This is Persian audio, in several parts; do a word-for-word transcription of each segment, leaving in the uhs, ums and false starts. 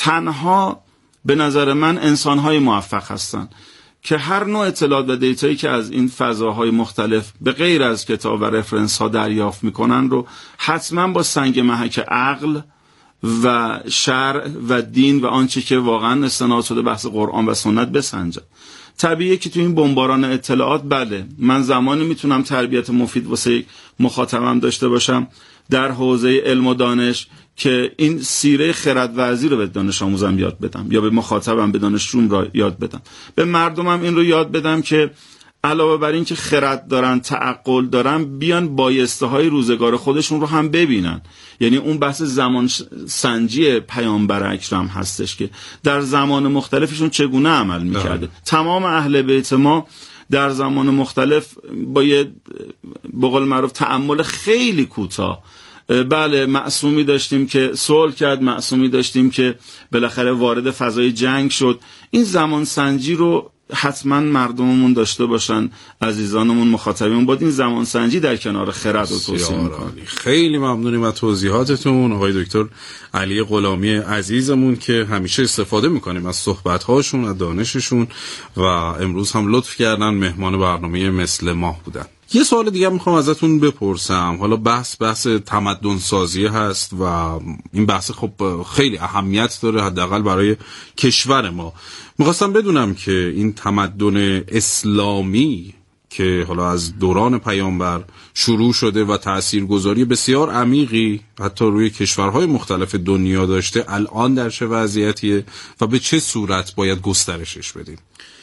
تنها به نظر من انسان‌های موفق هستن که هر نوع اطلاعات و دیتایی که از این فضاهای مختلف به غیر از کتاب و رفرنس ها دریافت میکنن رو حتما با سنگ محک عقل و شرع و دین و آنچه که واقعا استناد شده بحث قرآن و سنت بسنجن. طبیعیه که تو این بمباران اطلاعات بله من زمانی میتونم تربیت مفید واسه مخاطبم داشته باشم در حوزه علم و دانش که این سیره خردورزی رو به دانش آموزم یاد بدم یا به مخاطبم به دانشجوم را یاد بدم، به مردمم این رو یاد بدم که علاوه بر این که خرد دارن تعقل دارن بیان بایسته های روزگار خودشون رو هم ببینن. یعنی اون بحث زمان سنجی پیامبر اکرم هستش که در زمان مختلفشون چگونه عمل میکرده. تمام اهل بیت ما در زمان مختلف با یه به قول معروف تأمل خیلی کوتاه، بله معصومی داشتیم که صلح کرد، معصومی داشتیم که بالاخره وارد فضای جنگ شد. این زمان سنجی رو حتما مردممون داشته باشن، عزیزانمون مخاطبمون باید این زمان سنجی در کنار خرد رو توصیه میکنن. خیلی ممنونیم از توضیحاتتون آقای دکتر علی غلامی عزیزمون که همیشه استفاده میکنیم از صحبت‌هاشون، از دانششون و امروز هم لطف کردن مهمان برنامه مثل ماه بودن. یه سوال دیگه میخوام ازتون بپرسم. حالا بحث بحث تمدن سازی هست و این بحث خب خیلی اهمیت داره حداقل برای کشور ما. میخواستم بدونم که این تمدن اسلامی که حالا از دوران پیامبر شروع شده و تاثیرگذاری بسیار عمیقی حتی روی کشورهای مختلف دنیا داشته، الان در چه وضعیتیه و به چه صورت باید گسترشش بدیم؟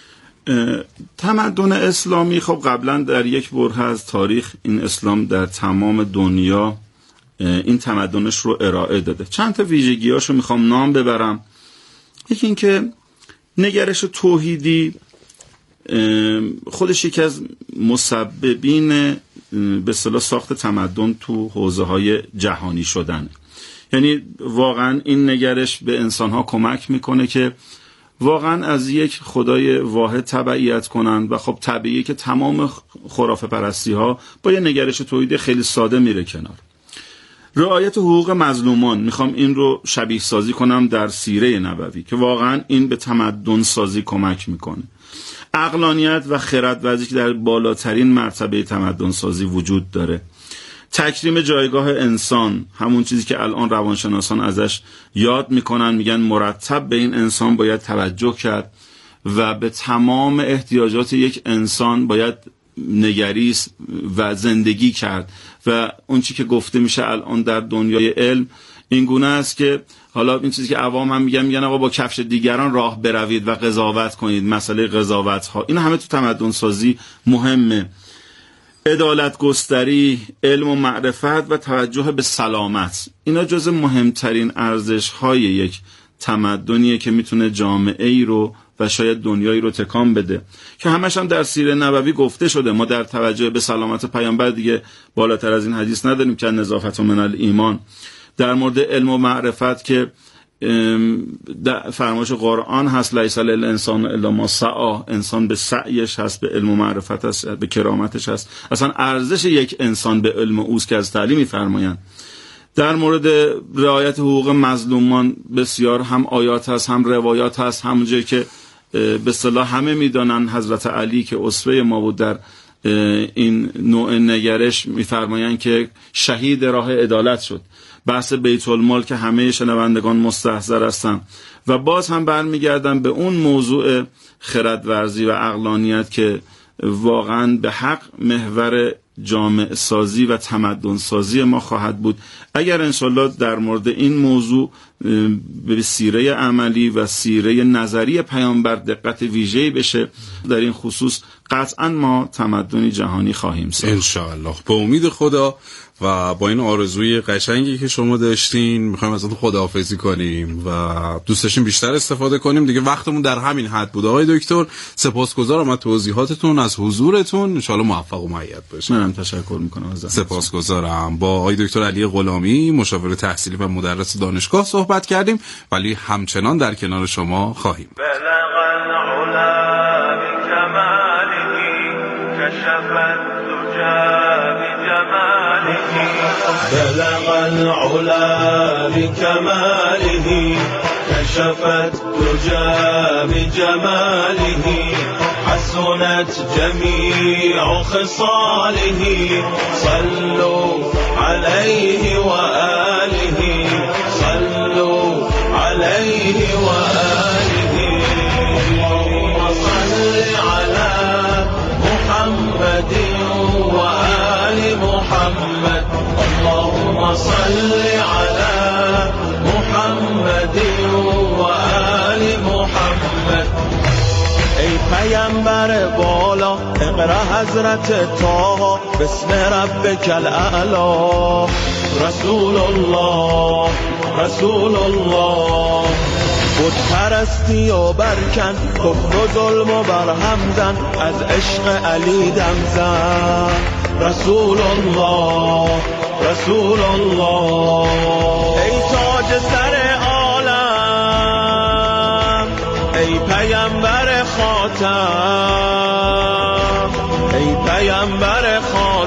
تمدن اسلامی خب قبلا در یک بره از تاریخ این اسلام در تمام دنیا این تمدنش رو ارائه داده. چند تا ویژگیاشو میخوام نام ببرم. یکی این که نگرش توحیدی خودش یکی از مسببین به اصطلاح ساخت تمدن تو حوزه های جهانی شدن. یعنی واقعا این نگرش به انسانها کمک میکنه که واقعا از یک خدای واحد تبعیت کنن و خب طبیعیه که تمام خرافه پرستی ها با یه نگرش توحیدی خیلی ساده میره کنار. رعایت حقوق مظلومان، میخوام این رو شبیه سازی کنم در سیره نبوی که واقعا این به تمدن سازی کمک میکنه. عقلانیت و خردورزی که در بالاترین مرتبه تمدن سازی وجود داره. تکریم جایگاه انسان، همون چیزی که الان روانشناسان ازش یاد میکنن، میگن مرتب به این انسان باید توجه کرد و به تمام احتیاجات یک انسان باید نگریست و زندگی کرد. و اون چی که گفته میشه الان در دنیای علم این گونه است که حالا این چیزی که عوام هم میگن میگن آقا با کفش دیگران راه بروید و قضاوت کنید، مسئله قضاوت ها، این همه تو تمدن سازی مهمه. عدالت گستری، علم و معرفت و توجه به سلامت، اینا جز مهمترین ارزش های یک تمدنیه که میتونه جامعه ای رو و شاید دنیایی رو تکان بده که همش هم در سیره نبوی گفته شده. ما در توجه به سلامت پیامبر دیگه بالاتر از این حدیث نداریم که نظافت من الایمان. در مورد علم و معرفت که فرمایش قرآن هست لیس للانسان الا ما سعی، انسان به سعیش هست، به علم و معرفت هست، به کرامتش هست. اصلا ارزش یک انسان به علم اوست که از تعلیمی فرمایند. در مورد رعایت حقوق مظلومان بسیار هم آیات هست هم روایات هست، همونجایی که به اصطلاح همه میدانن حضرت علی که اسوه ما بود در این نوع نگرش میفرمایند که شهید راه عدالت شد. بحث بیت المال که همه شنوندگان مستحضر هستن و باز هم برمیگردن به اون موضوع خردورزی و عقلانیت که واقعا به حق محور جامعه سازی و تمدن سازی ما خواهد بود اگر انشالله در مورد این موضوع به سیره عملی و سیره نظری پیامبر دقت ویژه‌ای بشه. در این خصوص قطعا ما تمدنی جهانی خواهیم ساخت انشاءالله. به امید خدا و با این آرزوی قشنگی که شما داشتین میخوایم ازتون خداحافظی کنیم و دوست داشتیم بیشتر استفاده کنیم. دیگه وقتمون در همین حد بود. آقای دکتر سپاسگزارم از توضیحاتتون، از حضورتون. ان شاءالله موفق و مؤید باشید. منم تشکر میکنم از سپاسگزارم. با آقای دکتر علی غلامی مشاور تحصیلی و مدرس دانشگاه صحبت کردیم ولی همچنان در کنار شما خواهیم. بلغ العلا بكماله كشف الدجى بجماله حسنت جميع خصاله صلوا عليه وآله صلوا عليه وآله اللهم صل على محمد وآل محمد اللهم صل على محمد وآل محمد ای پیامبر بالا اقرا حضرت طه بسم ربک الاعلی رسول الله رسول الله بود پرستی و برکن کفر و ظلم و برهم زن از عشق علی دم زن رسول الله رسول الله ای تاج سر عالم ای پیامبر خاتم ای پیامبر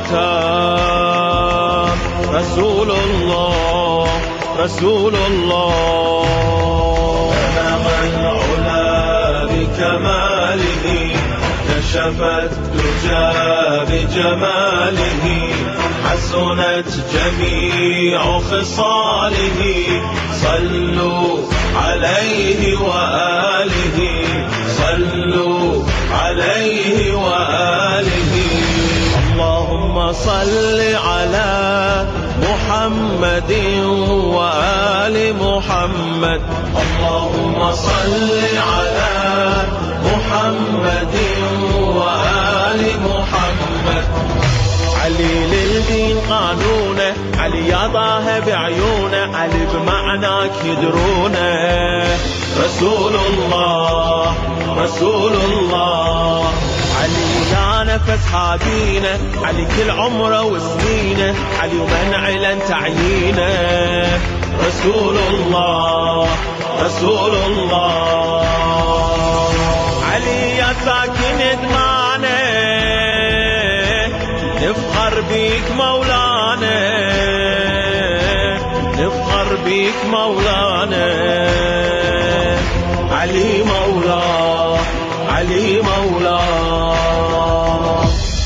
خاتم رسول الله رسول الله بلغ العلا بكماله كشف الدجى بجماله حسنت جميع خصاله صلوا عليه وآله صلوا عليه وآله اللهم صل على محمد وآل محمد اللهم صل على محمد وآل محمد علي للدين قانونه علي يضاه بعيونه علي بمعناك يدرونه رسول الله رسول الله علي يا نفس حابينه علي كل عمره وسنينه علي ومن علن تعيينه رسول الله رسول الله علي يا ساكن دمانه نفخر بيك مولانا نفخر بيك مولانا علي مولاه علي مولاه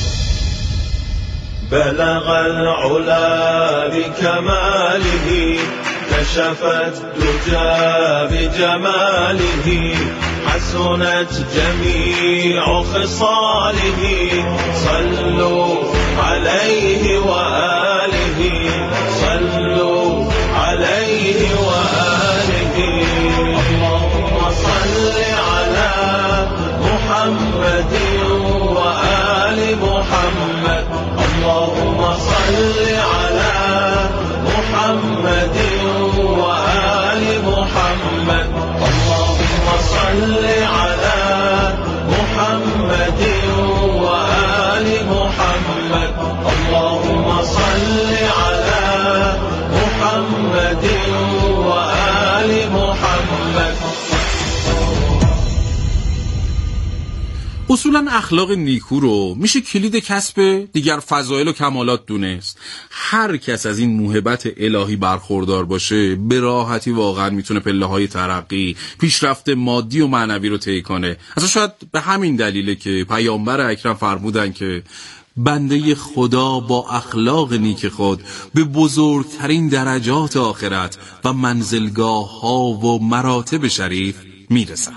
بلغ العلا بكماله كشف الدجى بجماله حسنت جميع خصاله صلوا عليه وآله صلوا عليه وآله اللهم صل على محمد وآل محمد اللهم صل على محمد وآل محمد اللهم صل على محمد وآل محمد اللهم صل على محمد وآل محمد. اصولا اخلاق نیکو رو میشه کلید کسب دیگر فضایل و کمالات دونست. هر کس از این موهبت الهی برخوردار باشه به راحتی واقعا میتونه پله های ترقی، پیشرفت مادی و معنوی رو طی کنه. اصلا شاید به همین دلیله که پیامبر اکرم فرمودن که بنده خدا با اخلاق نیک خود به بزرگترین درجات آخرت و منزلگاه ها و مراتب شریف میرسد.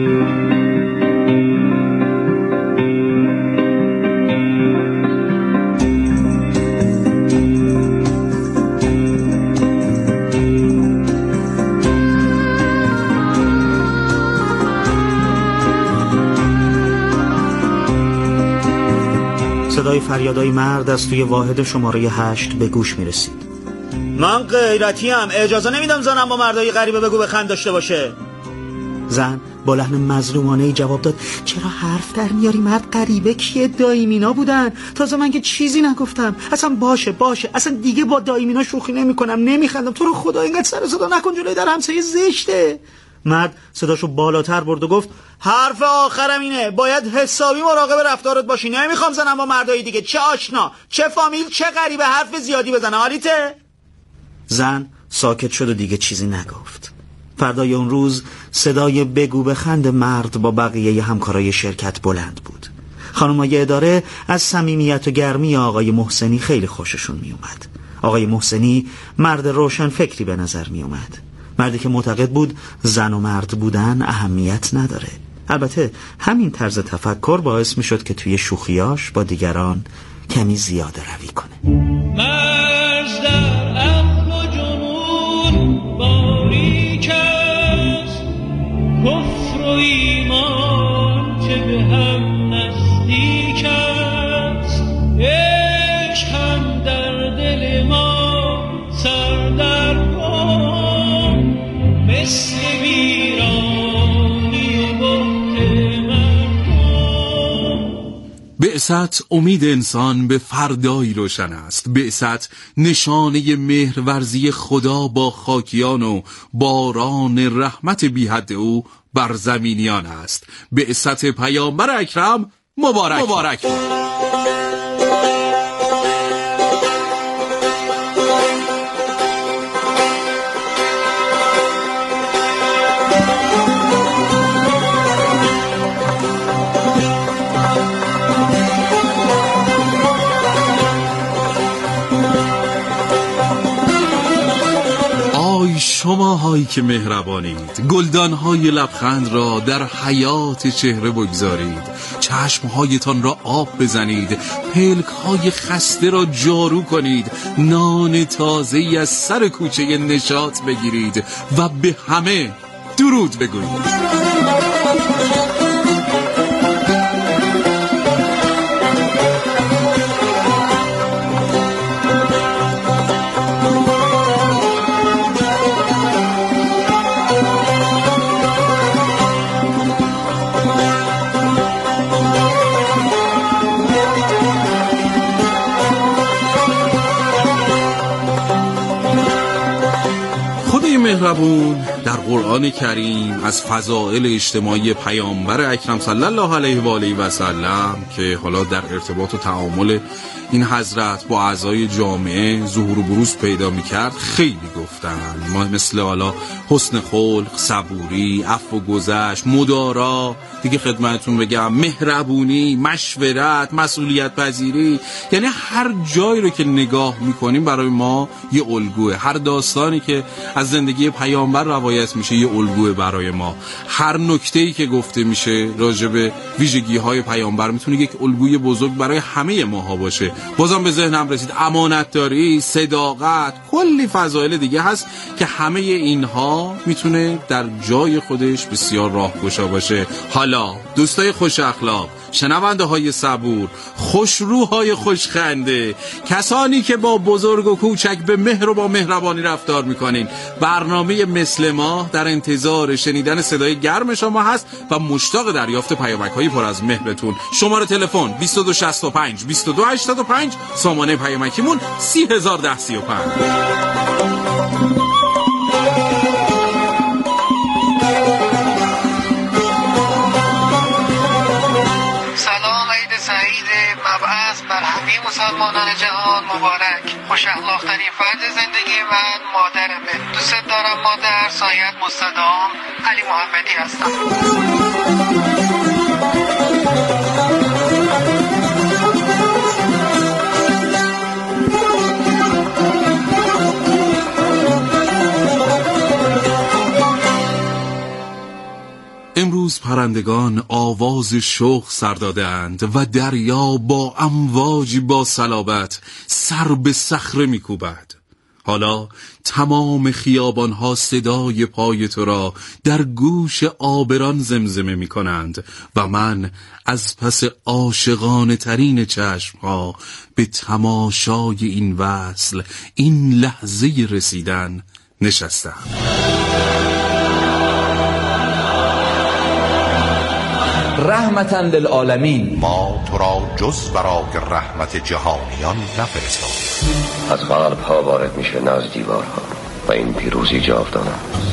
صدای فریادای مرد از توی واحد شماره هشت به گوش میرسید. من غیرتی ام، اجازه نمیدم زنم با مردای غریبه بگو بخند داشته باشه. زن با لحن مظلومانه‌ای جواب داد چرا حرف در میاری مرد؟ غریبه کیه؟ دایمینا بودن. تازه من که چیزی نگفتم. اصلا باشه باشه اصلا دیگه با دایمینا شوخی نمیکنم، نمیخندم. تو رو خدا اینقدر سر صدا نکن جلوی در همسایه زشته. مرد صداشو بالاتر برد و گفت حرف آخرم اینه، باید حسابی مراقب رفتارت باشی. نمیخوام زنم با مردای دیگه، چه آشنا چه فامیل چه غریبه حرف زیادی بزنه. حالیته؟ زن ساکت شد و دیگه چیزی نگفت. فردای اون روز صدای بگو بخند مرد با بقیه همکارای شرکت بلند بود. خانمای اداره از صمیمیت و گرمی آقای محسنی خیلی خوششون می اومد. آقای محسنی مرد روشن فکری به نظر می اومد. مردی که معتقد بود زن و مرد بودن اهمیت نداره. البته همین طرز تفکر باعث می شد که توی شوخیاش با دیگران کمی زیاده روی کنه. مرز در عقل و جنون باریک است، کفر و ایمان چه به هم نزدیک است، عشق هم در دل ما سر در کن، مثل ویرانی و بهت مردم. بعثت امید انسان به فردایی روشن است. بعثت نشانه مهرورزی خدا با خاکیان و باران رحمت بی حد او بر زمینیان است. بعثت پیامبر اکرم مبارک مبارک. شما هایی که مهربانید، گلدان های لبخند را در حیات چهره بگذارید، چشم هایتان را آب بزنید، پلک های خسته را جارو کنید، نان تازه از سر کوچه نشاط بگیرید و به همه درود بگویید. مهربون در قرآن کریم از فضائل اجتماعی پیامبر اکرم صلی الله علیه و آله و سلم که حالا در ارتباط و تعامل این حضرت با اعضای جامعه ظهور و بروز پیدا می‌کرد خیلی گفتن. ما مثل حالا حسن خلق، صبوری، عفو و گذشت، مدارا، دیگه خدمتتون بگم مهربونی، مشورت، مسئولیت پذیری، یعنی هر جایی رو که نگاه می‌کنیم برای ما یه الگوه. هر داستانی که از زندگی پیامبر روایت میشه یه الگوه برای ما. هر نکته‌ای که گفته میشه راجع به ویژگی‌های پیامبر میتونه یک الگوی بزرگ برای همه ماها باشه. بازم به ذهنم رسید امانتداری، صداقت، کلی فضایل دیگه هست که همه اینها میتونه در جای خودش بسیار راهگشا باشه. حالا دوستای خوش اخلاق، شنونده های صبور، خوشروهای خوشخنده، کسانی که با بزرگ و کوچک به مهر و با مهربانی رفتار میکنین، برنامه مثل ما در انتظار شنیدن صدای گرم شما هست و مشتاق دریافت پیامک های پر از مهرتون. شماره تلفن بیست و دو شصت و پنج بیست و دو هشتاد و پنج، سامانه پیامکیمون سی هزار ده سی و پنج. مبعث بر همه مسلمانان جهان مبارک. خوش اخلاق‌ترین فرد زندگی من مادرمه. دوست دارم مادر. سایت مستدام علی محمدی هستم. امروز پرندگان آواز شوق سر دادند و دریا با امواجی با صلابت سر به صخره میکوبد. حالا تمام خیابانها صدای پای تو را در گوش آبران زمزمه می کنند و من از پس عاشقانه ترین چشمها به تماشای این وصل، این لحظه رسیدن نشستم. رحمتاً للعالمین. ما تو را جز برای رحمت جهانیان نفرستادیم. از قلب ها وارد میشه نه از دیوارها و این پیروزی جاودانه است.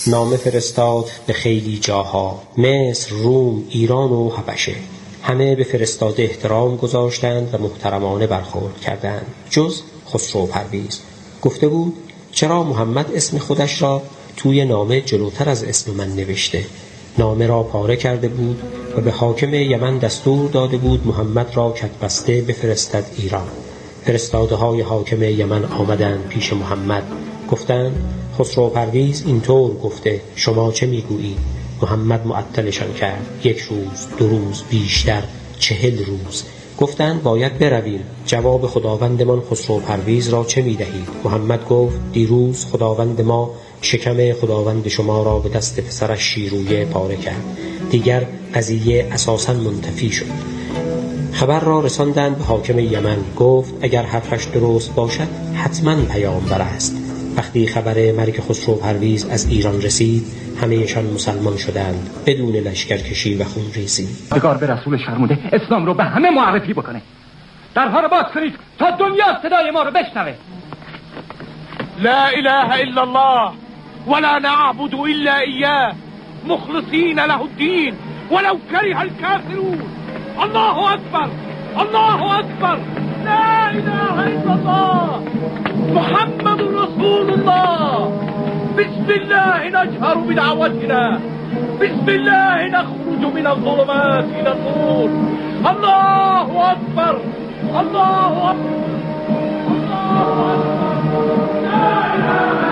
نامه فرستاد به خیلی جاها، مصر، روم، ایران و حبشه. همه به فرستاده احترام گذاشتند و محترمانه برخورد کردند، جز خسرو پرویز. گفته بود چرا محمد اسم خودش را توی نامه جلوتر از اسم من نوشته؟ نامه را پاره کرده بود و به حاکم یمن دستور داده بود محمد را کتبسته بفرستد ایران. فرستاده های حاکم یمن آمدند پیش محمد، گفتند خسرو پرویز اینطور گفته، شما چه میگویید؟ محمد معطلشان کرد، یک روز، دو روز، بیشتر چهل روز. گفتند باید برویم. جواب خداوندمان خسرو پرویز را چه میدهید؟ محمد گفت دیروز خداوند ما شکم خداوند شما را به دست پسرش شیرویه پاره کرد، دیگر قضیه اساساً منتفی شد. خبر را رساندند به حاکم یمن، گفت اگر حرفش درست باشد حتما پیامبر است. وقتی خبر مرگ خسرو پرویز از ایران رسید، همه‌شان مسلمان شدند بدون لشکرکشی و خونریزی. پروردگار به رسول فرموده اسلام رو به همه معرفی بکنه. درها رو باز کنید تا دنیا صدای ما رو بشنوه. لا اله الا الله ولا نعبد الا اياه مخلصين له الدين ولو كره الكافرون. الله اکبر، الله اکبر، لا اله الا الله محمد رسول الله. بسم الله نجهر بدعوتنا، بسم الله نخرج من الظلمات الى النور. الله اکبر، الله اکبر، الله اکبر، لا اله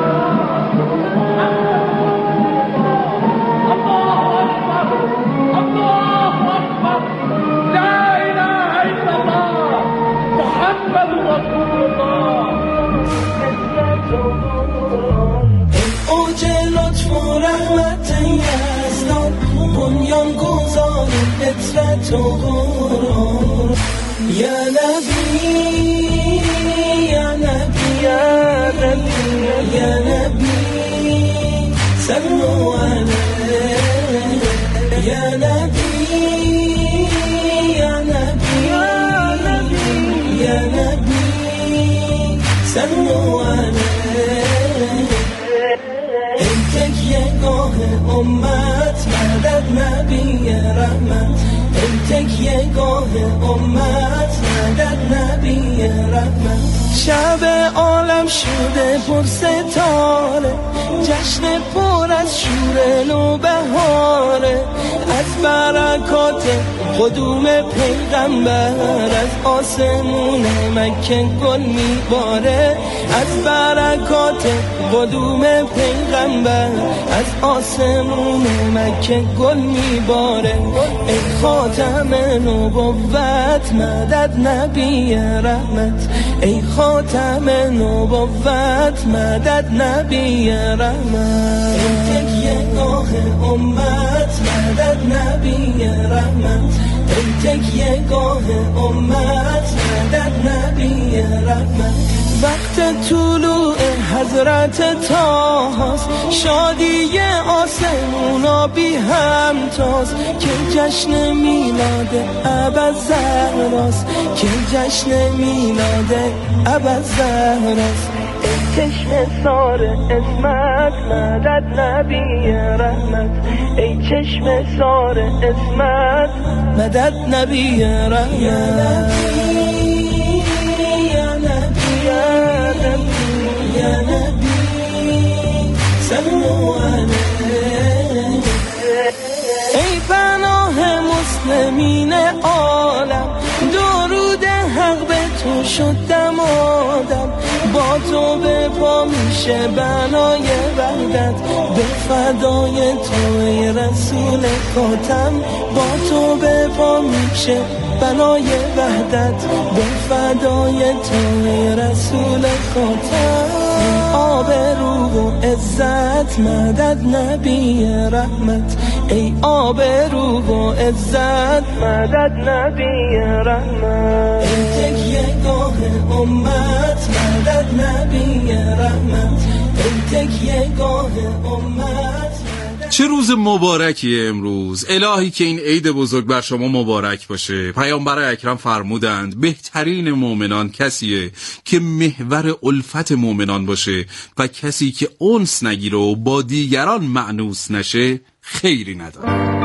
تو قرآن یا نبی یا نبی یا نبی یا نبی صلو علیه یا نبی یا نبی یا نبی یا نبی صلو علیه. ای تکیه گاه امت مدد نبی رحمت، ای تکیه گاه امت مدد نبی رحمت. شب عالم شده پر ستاره، جشن پر از شور نوبهاره، از برکات قدوم پیغمبر از آسمون مکه گل میباره، از برکات قدوم پیغمبر از آسمون مکه گل میباره. ای خاتم نبوت مدد نبی رحمت، ای خاتم نبوت مدد نبی رحمت. ای تکیه گاه امت مدد نبی رحمت، ای تکیه گاه امت مدد نبی رحمت. وقت طلوع حضرت طاهاست، شادی آسمونا بی همتاست، که جشن میلاد ابوالزهراست، که جشن میلاد ابوالزهراست. ای چشم سار اسمت مدد نبی رحمت، ای چشم سار اسمت مدد نبی رحمت. یا نبی یا نبی صلو علیه. ای پناه مسلمین عالم، درود حق به تو شد دمادم، با تو به پا میشه بنای وحدت، به فدای تو ای رسول خاتم، با تو به پا میشه بنای وحدت، به فدای تو ای رسول خاتم. آبرو و عزت مدد نبی رحمت، ای آبرو و عزت مدد نبی رحمت. ای تکیه گاه امت مدد نبی رحمت، ای تکیه گاه امت. چه روز مبارکی امروز. الهی که این عید بزرگ بر شما مبارک باشه. پیامبر اکرم فرمودند بهترین مؤمنان کسیه که محور الفت مؤمنان باشه و کسی که انس نگیره و با دیگران مأنوس نشه خیری نداره.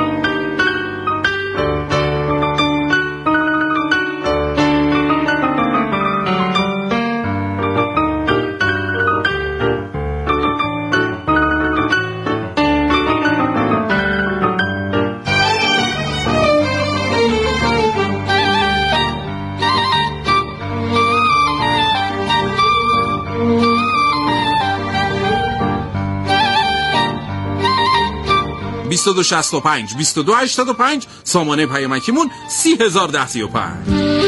بیست و دو شصت و پنج بیست و دو هشتاد و پنج سامانه پیامکیمون سی هزار ده سی و پنج.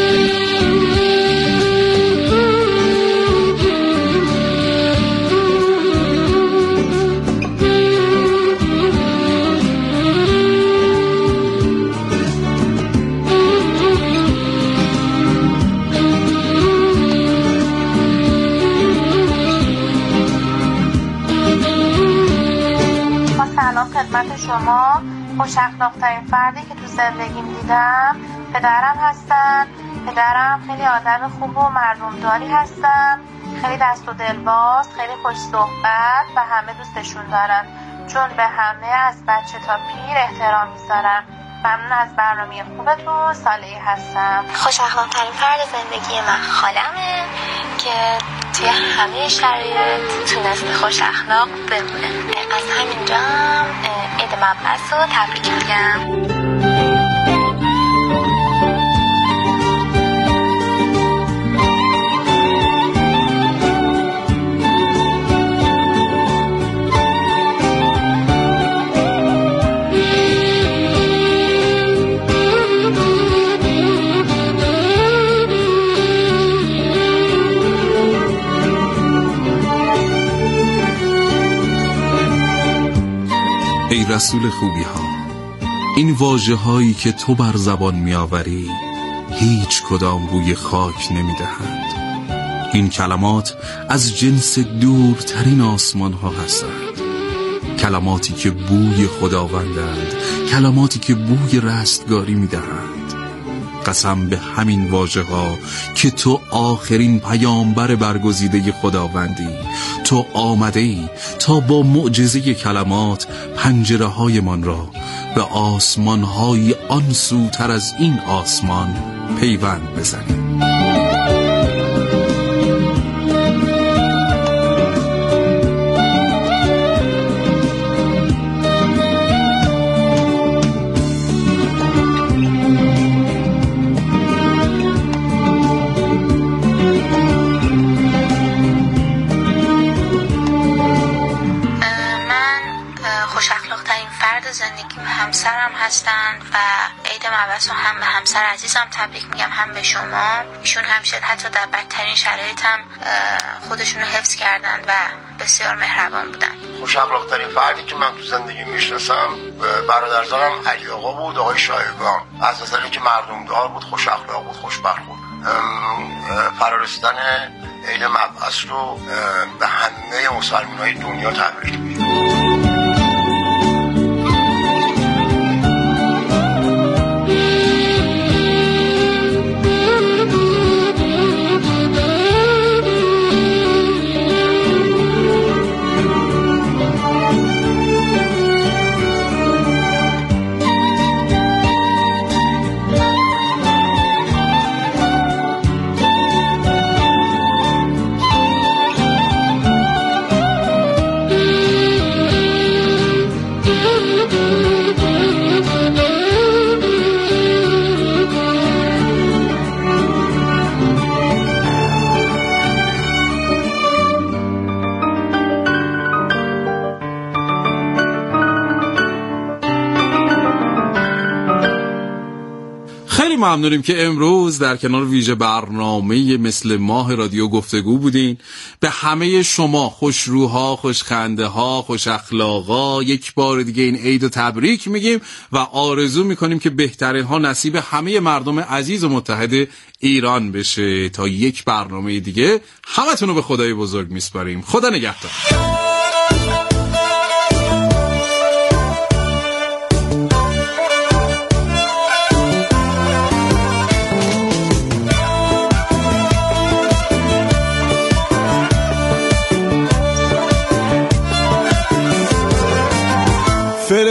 خدمت شما. خوش اخلاق‌ترین فردی که تو زندگیم دیدم پدرم هستن. پدرم خیلی آدم خوب و مردمداری هستن، خیلی دست و دلباز، خیلی خوش صحبت و همه دوستشون دارن، چون به همه از بچه تا پیر احترام میذارن. ممنون از برنامه خوبتون. صالحی هستم. خوش اخلاق‌ترین فرد زندگی من خالمه که توی همه شرایط تونسته خوش اخلاق بمونه. از همینجا عید مبعث رو تبریک میگم. ای رسول خوبی ها، این واژه هایی که تو بر زبان می آوری هیچ کدام بوی خاک نمی دهند. این کلمات از جنس دورترین آسمان ها هستند، کلماتی که بوی خداوندند، کلماتی که بوی رستگاری می دهند. قسم به همین واژه ها که تو آخرین پیامبر برگزیده خداوندی. تو آمده ای تا با معجزه کلمات پنجره های من را به آسمان های آن سوتر از این آسمان پیوند بزنی. همسرم هستند و عید مبعث رو هم به همسر عزیزم تبریک میگم، هم به شما. ایشون همیشه حتی در بدترین شرایط هم خودشون رو حفظ کردن و بسیار مهربان بودن. خوش اخلاق‌ترین فردی که من تو زندگی میشناسم برادرزادم علی آقا بود، آقای شایگان. از نظر اینکه مردمدار بود، خوش اخلاق بود، خوشبخت بود. فرارسیدن عید مبعث رو به همه مسلمان‌های دنیا تبریک میگم. ممنونیم که امروز در کنار ویژه برنامه مثل ماه رادیو گفتگو بودین. به همه شما خوشروها، خوشخنده ها، خوش اخلاقا یک بار دیگه این عید رو تبریک میگیم و آرزو میکنیم که بهترین ها نصیب همه مردم عزیز و متحد ایران بشه. تا یک برنامه دیگه همتون رو به خدای بزرگ میسپاریم. خدا نگهدار.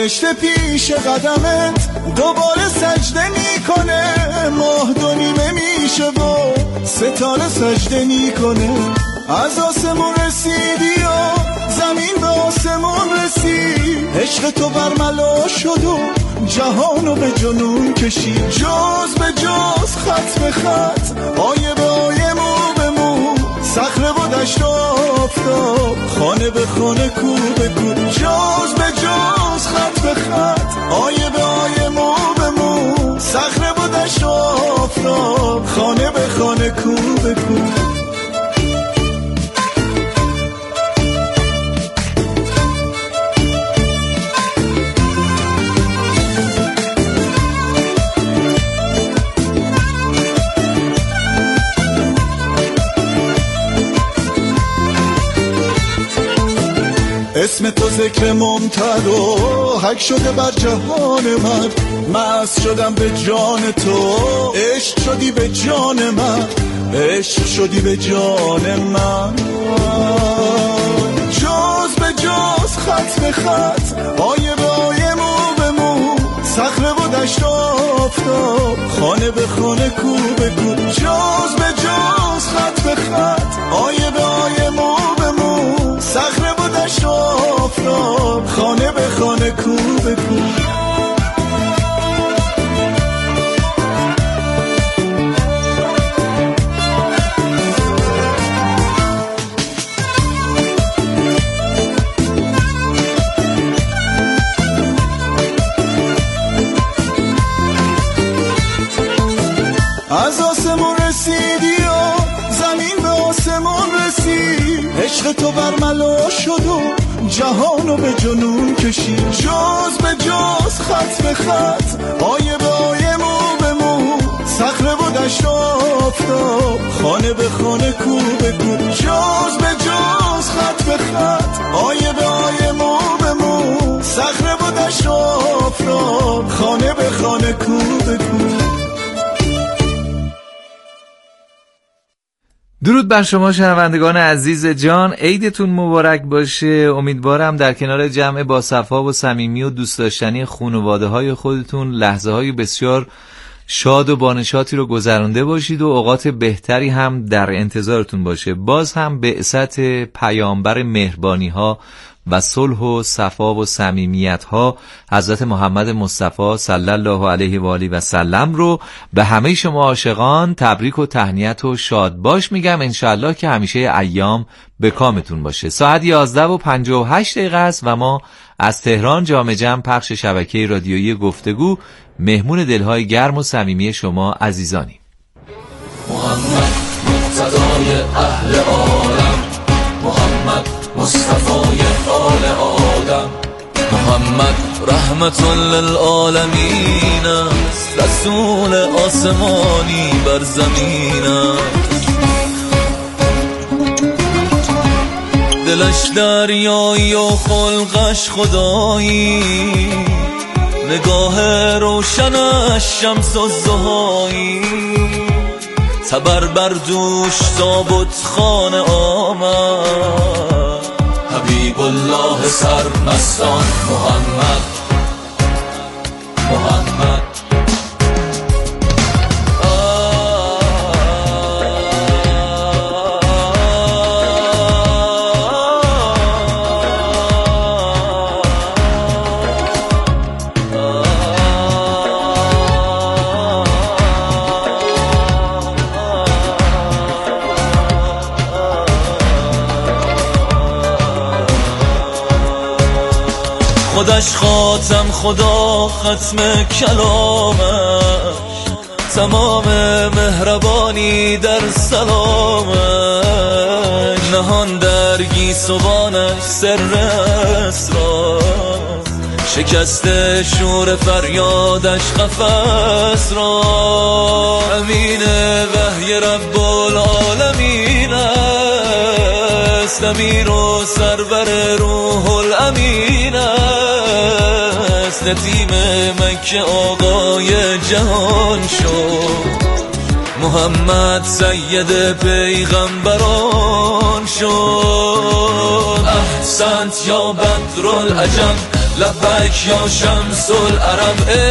فرشته پیش قدمت دوباره سجده میکنه، ماه دو نیمه میشه و ستاره سجده میکنه. از آسمون رسیدی و زمین به آسمون رسید، عشق تو برملا شد و جهانو به جنون کشید. جز به جز خط به خط، آیه به آیه، مو به مو، صخره و دشت و آفتاب، خانه به خانه، کو به کو. جز به جز خط به خط، آیه به آیه، مو به مو، صخره و دشت و آفتاب، خانه به خانه، کو به کو. اسم تو ذکر ممتد و حک شده بر جهان من، مست شدم به جان تو، عشق شدی به جان من، عشق شدی به جان من. جز به جز خط به خط، آیه به آیه، مو به مو، صخره و دشت و آفتاب، خانه به خانه، کو به کو. جز به جز خط به خط، آیه به آیه، مو به مو، صخره و دشت و آفتاب، خانه به خانه، کو به کو. از آسمون رسیدی و زمین به آسمون رسید، عشق تو برملا شد و جهانو به جنون کشید. جز به جز خط به خط، آیه به آیه، مو به مو، صخره و دشت و آفتاب، خانه به خانه، کو به کو. جز به جز خط به خط، آیه به آیه، مو به مو، صخره و دشت و آفتاب، خانه به خانه، کو به کو. درود بر شما شنوندگان عزیز جان، عیدتون مبارک باشه. امیدوارم در کنار جمع با صفا و صمیمی و دوست داشتنی خانواده های خودتون لحظه های بسیار شاد و بانشاطی رو گذرانده باشید و اوقات بهتری هم در انتظارتون باشه. باز هم بعثت پیامبر مهربانی ها و صلح و صفا و صمیمیت ها حضرت محمد مصطفی صلی الله علیه و آله و سلم رو به همه شما عاشقان تبریک و تهنیت و شاد باش میگم. انشالله که همیشه ایام به کامتون باشه. ساعت یازده و پنجاه و هشت دقیقه است و ما از تهران جام جم پخش شبکه رادیویی گفتگو مهمون دلهای گرم و صمیمی شما عزیزانیم. محمد مقتدای اهل عالم، محمد مصطفی آل آدم، محمد رحمت للعالمین است، رسول آسمانی بر زمین است. دلش دریایی و خلقش خدایی، نگاه روشنش شمس الضحایی، تبر بر دوش تابوت خانه آمد، حبیب الله سرمستان محمد محمد. خودش خاتم خدا ختم کلامش، تمام مهربانی در سلامش، نهان در گیسوانش سر اسرار، شکست شور فریادش قفس را، امین وحی رب العالمین است، امیر و سرور روح الامین است، نتیم مکه آقای جهان شد، محمد سید پیغمبران شد. احسنت یا بدر العجم لبک یا شمس العرب